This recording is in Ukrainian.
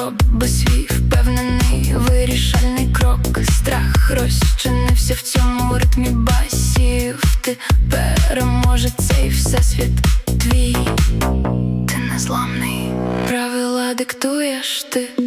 роби свій впевнений вирішальний крок. Страх розчинився в цьому ритмі басів. Ти переможець, і всесвіт твій. Ти незламний, правила диктуєш ти.